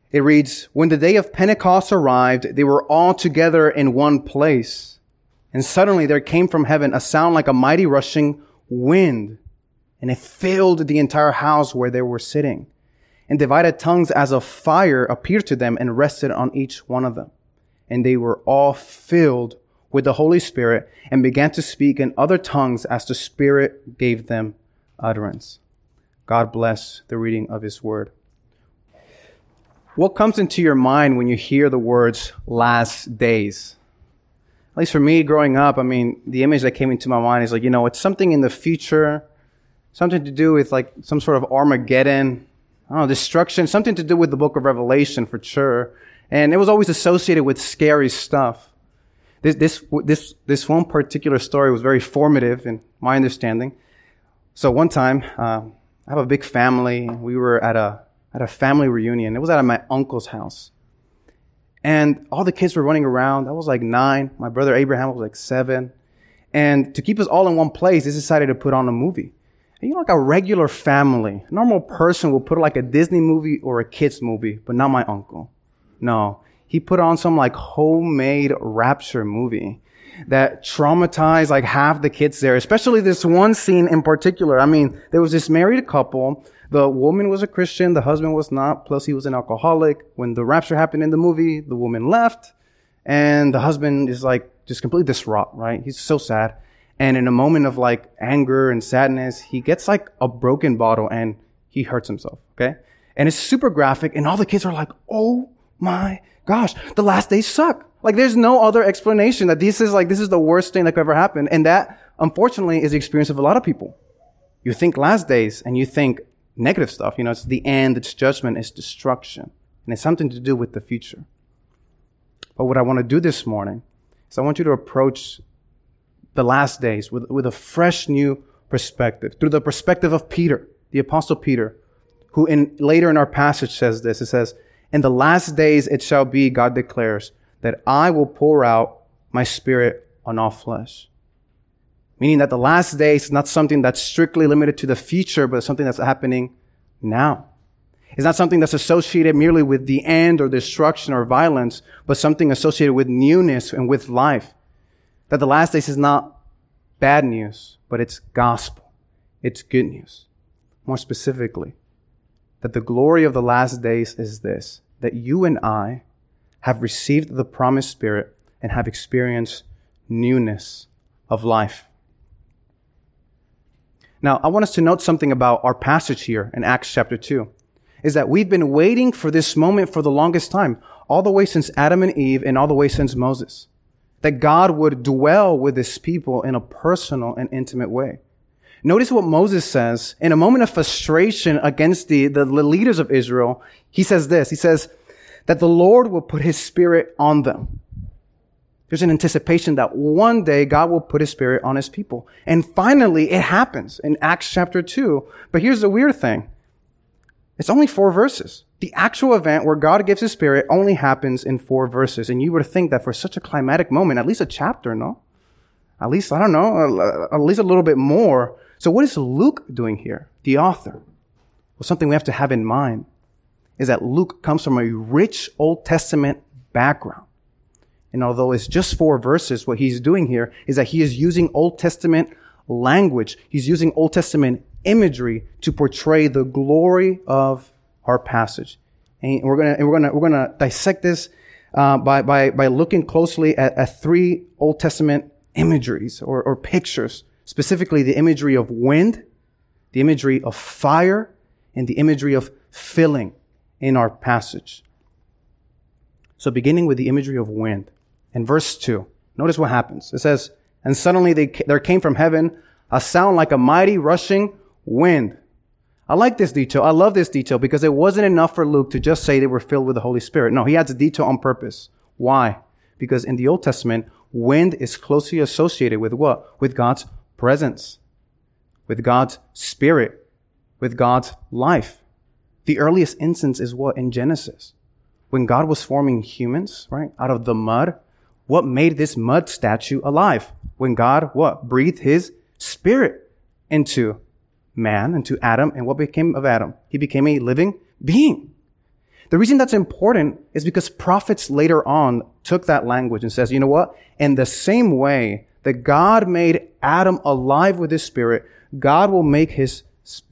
It reads, when the day of Pentecost arrived, they were all together in one place. And suddenly there came from heaven a sound like a mighty rushing wind, and it filled the entire house where they were sitting. And divided tongues as of fire appeared to them and rested on each one of them. And they were all filled with the Holy Spirit and began to speak in other tongues as the Spirit gave them utterance. God bless the reading of His Word. What comes into your mind when you hear the words last days? At least for me growing up, the image that came into my mind is it's something in the future, something to do with like some sort of Armageddon, destruction, something to do with the book of Revelation for sure. And it was always associated with scary stuff. This one particular story was very formative in my understanding. So one time, I have a big family. We were at a family reunion. It was at my uncle's house. And all the kids were running around. I was like 9. My brother Abraham was like 7. And to keep us all in one place, they decided to put on a movie. And like a regular family, a normal person will put like a Disney movie or a kids movie, but not my uncle. No, he put on some like homemade Rapture movie that traumatized like half the kids there, especially this one scene in particular. There was this married couple. The woman was a Christian, the husband was not, plus he was an alcoholic. When the rapture happened in the movie, the woman left, and the husband is like just completely distraught, right? He's so sad. And in a moment of like anger and sadness, he gets like a broken bottle and he hurts himself, okay? And it's super graphic, and all the kids are like, oh my gosh, the last days suck. Like there's no other explanation that this is the worst thing that could ever happen. And that, unfortunately, is the experience of a lot of people. You think last days and you think negative stuff. It's the end, it's judgment, it's destruction. And it's something to do with the future. But what I want to do this morning is I want you to approach the last days with a fresh new perspective, through the perspective of Peter, the Apostle Peter, who later in our passage says this. It says, in the last days it shall be, God declares, that I will pour out my Spirit on all flesh. Meaning that the last days is not something that's strictly limited to the future, but something that's happening now. It's not something that's associated merely with the end or destruction or violence, but something associated with newness and with life. That the last days is not bad news, but it's gospel. It's good news. More specifically, that the glory of the last days is this, that you and I have received the promised Spirit and have experienced newness of life. Now, I want us to note something about our passage here in Acts chapter 2, is that we've been waiting for this moment for the longest time, all the way since Adam and Eve and all the way since Moses, that God would dwell with His people in a personal and intimate way. Notice what Moses says in a moment of frustration against the leaders of Israel. He says this, he says that the Lord will put His Spirit on them. There's an anticipation that one day God will put His Spirit on His people. And finally, it happens in Acts chapter 2. But here's the weird thing. It's only 4 verses. The actual event where God gives His Spirit only happens in 4 verses. And you would think that for such a climatic moment, at least a chapter, no? At least, I don't know, at least a little bit more. So what is Luke doing here, the author? Well, something we have to have in mind is that Luke comes from a rich Old Testament background. And although it's just 4 verses, what he's doing here is that he is using Old Testament language. He's using Old Testament imagery to portray the glory of our passage. And we're gonna dissect this by looking closely at 3 Old Testament imageries or pictures, specifically the imagery of wind, the imagery of fire, and the imagery of filling in our passage. So beginning with the imagery of wind. In verse 2, notice what happens. It says, and suddenly there came from heaven a sound like a mighty rushing wind. I like this detail. I love this detail because it wasn't enough for Luke to just say they were filled with the Holy Spirit. No, he adds a detail on purpose. Why? Because in the Old Testament, wind is closely associated with what? With God's presence, with God's Spirit, with God's life. The earliest instance is what? In Genesis. When God was forming humans, right, out of the mud, what made this mud statue alive? When God, what? Breathed His Spirit into man, into Adam, and what became of Adam? He became a living being. The reason that's important is because prophets later on took that language and says, you know what? In the same way that God made Adam alive with his spirit, God will make his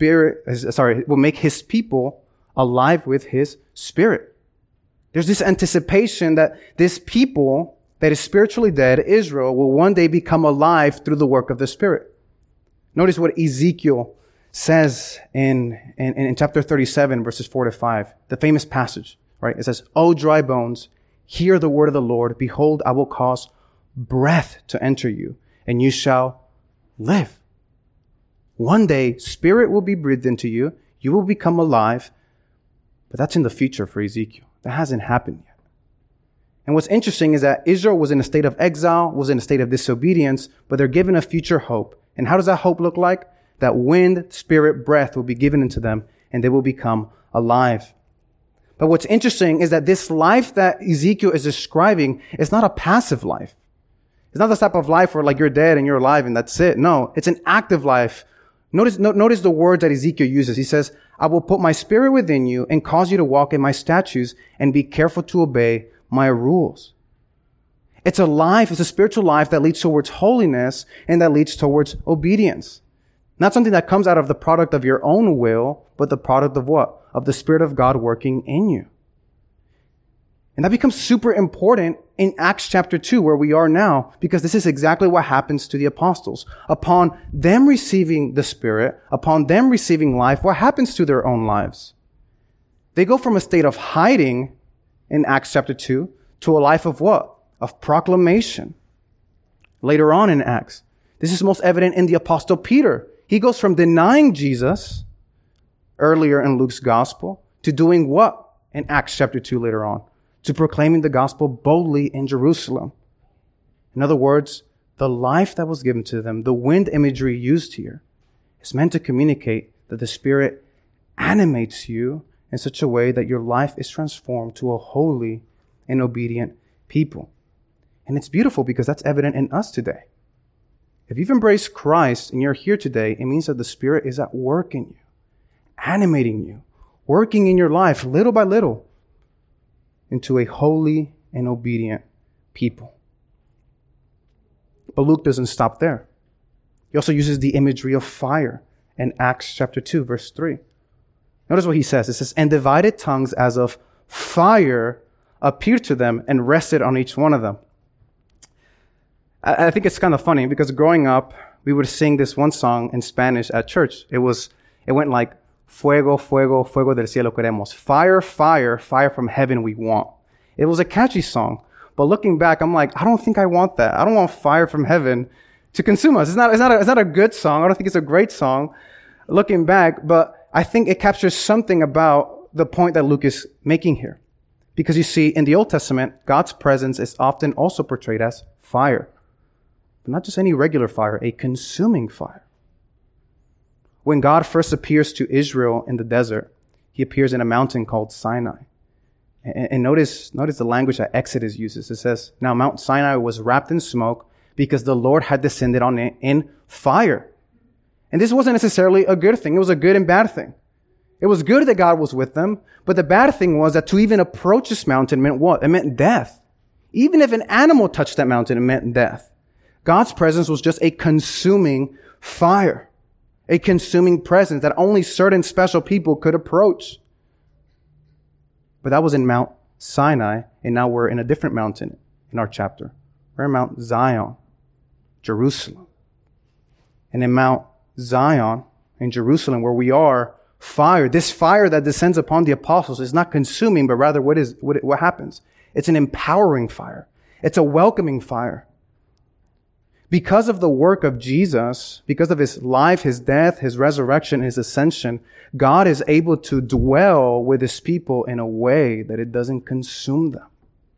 people alive with his spirit. There's this anticipation that this people that is spiritually dead, Israel, will one day become alive through the work of the Spirit. Notice what Ezekiel says in chapter 37, verses 4-5, the famous passage, right? It says, O dry bones, hear the word of the Lord. Behold, I will cause breath to enter you, and you shall live. One day, spirit will be breathed into you. You will become alive. But that's in the future for Ezekiel. That hasn't happened yet. And what's interesting is that Israel was in a state of exile, was in a state of disobedience, but they're given a future hope. And how does that hope look like? That wind, spirit, breath will be given into them, and they will become alive. But what's interesting is that this life that Ezekiel is describing is not a passive life. It's not the type of life where like you're dead and you're alive and that's it. No, it's an active life. Notice the words that Ezekiel uses. He says, I will put my spirit within you and cause you to walk in my statutes and be careful to obey my rules. It's a life, it's a spiritual life that leads towards holiness and that leads towards obedience. Not something that comes out of the product of your own will, but the product of what? Of the Spirit of God working in you. And that becomes super important in Acts chapter 2, where we are now, because this is exactly what happens to the apostles. Upon them receiving the Spirit, upon them receiving life, what happens to their own lives? They go from a state of hiding in Acts chapter 2 to a life of what? Of proclamation. Later on in Acts, this is most evident in the apostle Peter. He goes from denying Jesus earlier in Luke's gospel to doing what in Acts chapter 2 later on? To proclaiming the gospel boldly in Jerusalem. In other words, the life that was given to them, the wind imagery used here, is meant to communicate that the Spirit animates you in such a way that your life is transformed to a holy and obedient people. And it's beautiful because that's evident in us today. If you've embraced Christ and you're here today, it means that the Spirit is at work in you, animating you, working in your life little by little into a holy and obedient people. But Luke doesn't stop there. He also uses the imagery of fire in Acts chapter 2, verse 3. Notice what he says. It says, and divided tongues as of fire appeared to them and rested on each one of them. I think it's kind of funny because growing up, we would sing this one song in Spanish at church. It went like, fuego, fuego, fuego del cielo queremos. Fire, fire, fire from heaven we want. It was a catchy song. But looking back, I'm like, I don't think I want that. I don't want fire from heaven to consume us. It's not a good song. I don't think it's a great song looking back, but I think it captures something about the point that Luke is making here. Because you see, in the Old Testament, God's presence is often also portrayed as fire. But not just any regular fire, a consuming fire. When God first appears to Israel in the desert, he appears in a mountain called Sinai. And notice the language that Exodus uses. It says, now Mount Sinai was wrapped in smoke because the Lord had descended on it in fire. And this wasn't necessarily a good thing. It was a good and bad thing. It was good that God was with them, but the bad thing was that to even approach this mountain meant what? It meant death. Even if an animal touched that mountain, it meant death. God's presence was just a consuming fire, a consuming presence that only certain special people could approach. But that was in Mount Sinai, and now we're in a different mountain in our chapter. We're in Mount Zion, Jerusalem. And in Mount Zion, in Jerusalem, where we are, fire, this fire that descends upon the apostles is not consuming, but rather what happens? It's an empowering fire. It's a welcoming fire. Because of the work of Jesus, because of his life, his death, his resurrection, his ascension, God is able to dwell with his people in a way that it doesn't consume them.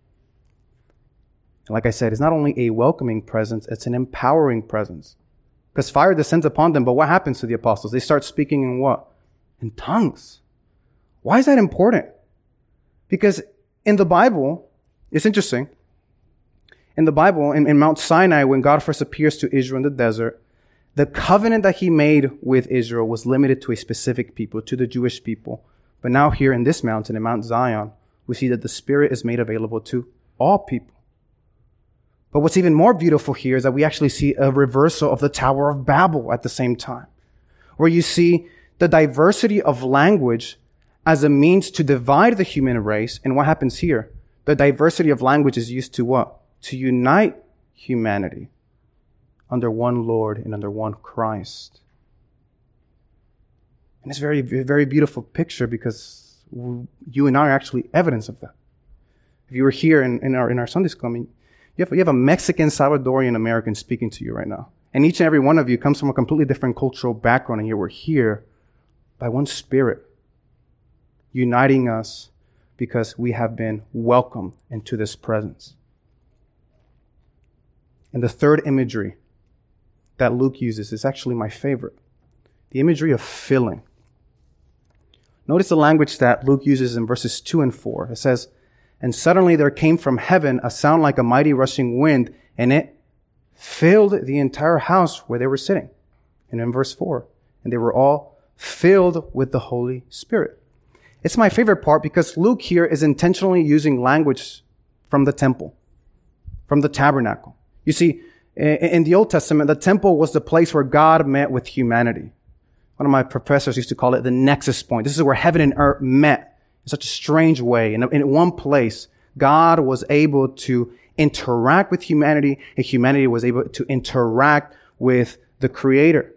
And like I said, it's not only a welcoming presence, it's an empowering presence. Because fire descends upon them, but what happens to the apostles? They start speaking in what? In tongues. Why is that important? Because in the Bible, it's interesting. In the Bible, in Mount Sinai, when God first appears to Israel in the desert, the covenant that he made with Israel was limited to a specific people, to the Jewish people. But now here in this mountain, in Mount Zion, we see that the Spirit is made available to all people. But what's even more beautiful here is that we actually see a reversal of the Tower of Babel at the same time, where you see the diversity of language as a means to divide the human race. And what happens here? The diversity of language is used to what? To unite humanity under one Lord and under one Christ. And it's a very, very beautiful picture because you and I are actually evidence of that. If you were here in our Sunday school, I mean, you have a Mexican, Salvadorian American speaking to you right now. And each and every one of you comes from a completely different cultural background, and yet we're here by one Spirit, uniting us because we have been welcomed into this presence. And the third imagery that Luke uses is actually my favorite. The imagery of filling. Notice the language that Luke uses in verses 2 and 4. It says, "And suddenly there came from heaven a sound like a mighty rushing wind, and it filled the entire house where they were sitting." And in verse 4, "And they were all filled with the Holy Spirit." It's my favorite part because Luke here is intentionally using language from the temple, from the tabernacle. You see, in the Old Testament, the temple was the place where God met with humanity. One of my professors used to call it the nexus point. This is where heaven and earth met in such a strange way. In one place, God was able to interact with humanity, and humanity was able to interact with the Creator.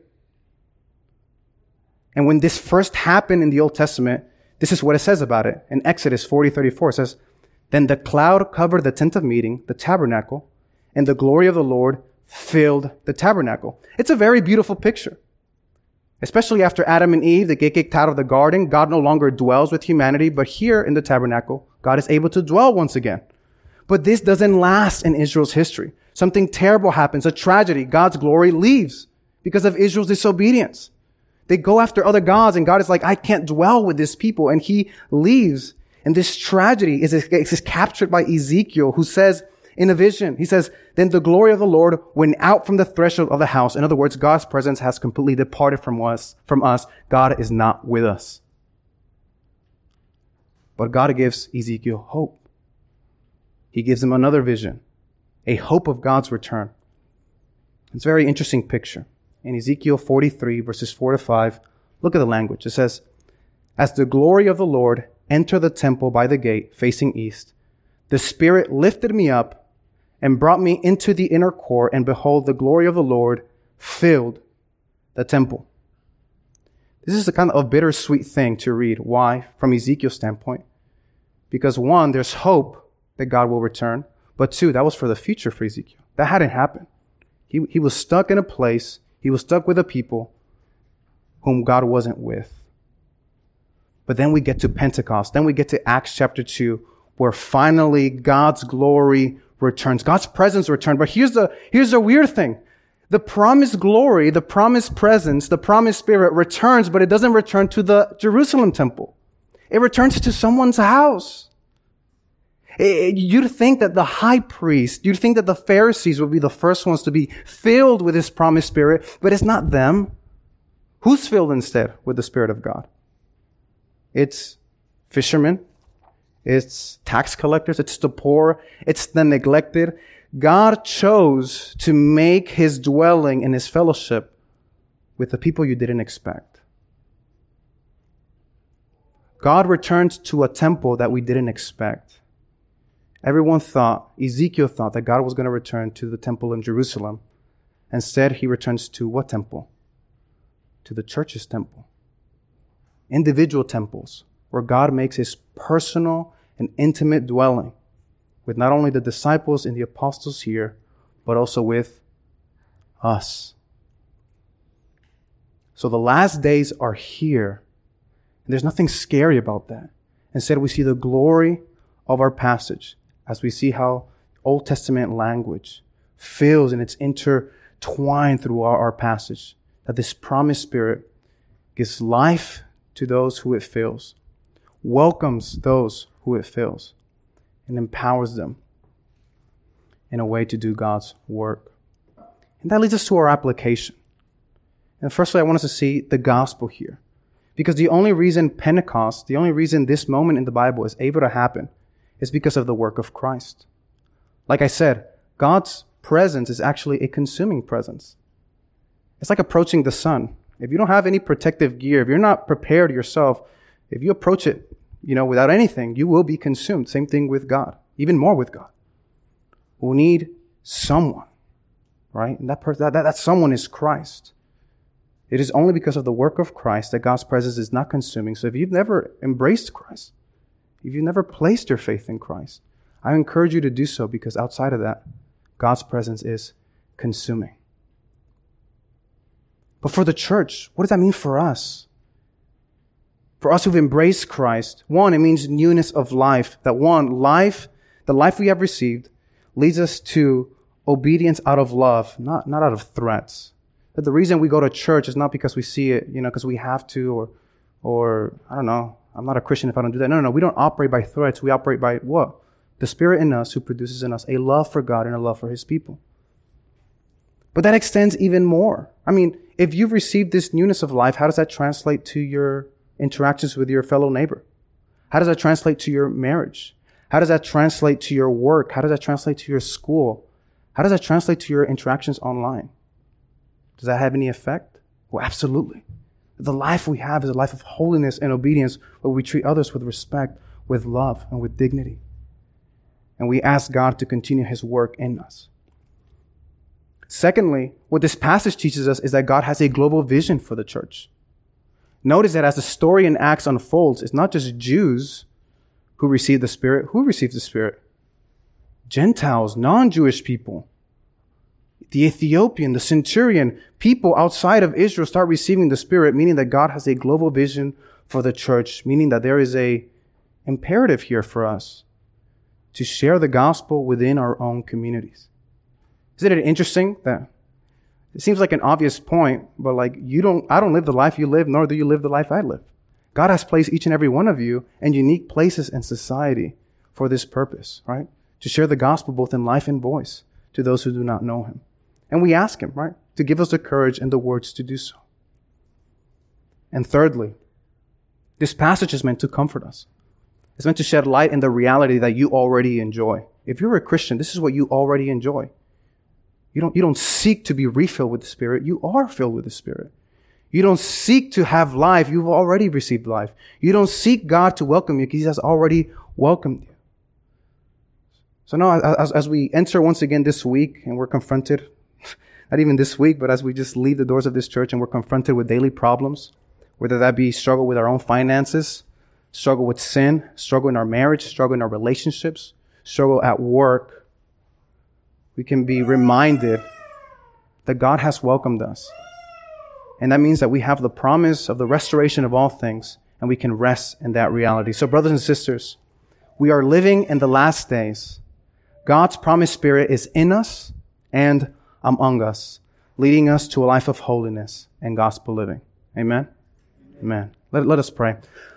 And when this first happened in the Old Testament, this is what it says about it. In Exodus 40:34, it says, "Then the cloud covered the tent of meeting, the tabernacle, and the glory of the Lord filled the tabernacle." It's a very beautiful picture. Especially after Adam and Eve, they get kicked out of the garden, God no longer dwells with humanity, but here in the tabernacle, God is able to dwell once again. But this doesn't last in Israel's history. Something terrible happens, a tragedy. God's glory leaves because of Israel's disobedience. They go after other gods, and God is like, I can't dwell with this people, and he leaves. And this tragedy is captured by Ezekiel, who says in a vision, he says, "Then the glory of the Lord went out from the threshold of the house." In other words, God's presence has completely departed from us. God is not with us. But God gives Ezekiel hope. He gives him another vision, a hope of God's return. It's a very interesting picture. In Ezekiel 43, verses 4 to 5, look at the language. It says, "As the glory of the Lord entered the temple by the gate facing east, the Spirit lifted me up and brought me into the inner court, and behold, the glory of the Lord filled the temple." This is a kind of bittersweet thing to read. Why? From Ezekiel's standpoint. Because one, there's hope that God will return. But two, that was for the future for Ezekiel. That hadn't happened. He was stuck in a place. He was stuck with a people whom God wasn't with. But then we get to Pentecost. Then we get to Acts chapter 2, where finally God's glory returns. God's presence returned. But here's the weird thing. The promised glory, the promised presence, the promised Spirit returns, but it doesn't return to the Jerusalem temple. It returns to someone's house. You'd think that the high priest, you'd think that the Pharisees would be the first ones to be filled with this promised Spirit, but it's not them. Who's filled instead with the Spirit of God? It's fishermen. It's tax collectors. It's the poor. It's the neglected. God chose to make his dwelling and his fellowship with the people you didn't expect. God returned to a temple that we didn't expect. Ezekiel thought that God was going to return to the temple in Jerusalem. Instead, he returns to what temple? To the church's temple. Individual temples where God makes his personal and intimate dwelling with not only the disciples and the apostles here, but also with us. So the last days are here. And there's nothing scary about that. Instead, we see the glory of our passage as we see how Old Testament language fills and it's intertwined through our passage. That this promised Spirit gives life to those who it fills, welcomes those who it fills, and empowers them in a way to do God's work. And that leads us to our application. And firstly, I want us to see the gospel here. Because the only reason Pentecost, the only reason this moment in the Bible is able to happen is because of the work of Christ. Like I said, God's presence is actually a consuming presence. It's like approaching the sun. If you don't have any protective gear, if you're not prepared yourself, if you approach it, without anything, you will be consumed. Same thing with God, even more with God. We need someone, right? And that someone is Christ. It is only because of the work of Christ that God's presence is not consuming. So if you've never embraced Christ, if you've never placed your faith in Christ, I encourage you to do so, because outside of that, God's presence is consuming. But for the church, what does that mean for us? For us who've embraced Christ, one, it means newness of life. That the life we have received, leads us to obedience out of love, not out of threats. That the reason we go to church is not because we see it, because we have to, or I don't know, I'm not a Christian if I don't do that. No, we don't operate by threats. We operate by what? The Spirit in us who produces in us a love for God and a love for His people. But that extends even more. I mean, if you've received this newness of life, how does that translate to your interactions with your fellow neighbor? How does that translate to your marriage? How does that translate to your work? How does that translate to your school? How does that translate to your interactions online? Does that have any effect? Well, absolutely. The life we have is a life of holiness and obedience, where we treat others with respect, with love, and with dignity. And we ask God to continue His work in us. Secondly, what this passage teaches us is that God has a global vision for the church. Notice that as the story in Acts unfolds, it's not just Jews who receive the Spirit. Who receives the Spirit? Gentiles, non-Jewish people. The Ethiopian, the centurion, people outside of Israel start receiving the Spirit, meaning that God has a global vision for the church, meaning that there is a imperative here for us to share the gospel within our own communities. Isn't it interesting that it seems like an obvious point, but I don't live the life you live, nor do you live the life I live. God has placed each and every one of you in unique places in society for this purpose, right? To share the gospel both in life and voice to those who do not know Him. And we ask Him, right, to give us the courage and the words to do so. And thirdly, this passage is meant to comfort us. It's meant to shed light in the reality that you already enjoy. If you're a Christian, this is what you already enjoy. You don't seek to be refilled with the Spirit. You are filled with the Spirit. You don't seek to have life. You've already received life. You don't seek God to welcome you, because He has already welcomed you. So now, as we enter once again this week, and we're confronted, not even this week, but as we just leave the doors of this church and we're confronted with daily problems, whether that be struggle with our own finances, struggle with sin, struggle in our marriage, struggle in our relationships, struggle at work, we can be reminded that God has welcomed us. And that means that we have the promise of the restoration of all things, and we can rest in that reality. So brothers and sisters, we are living in the last days. God's promised Spirit is in us and among us, leading us to a life of holiness and gospel living. Amen? Amen. Let us pray.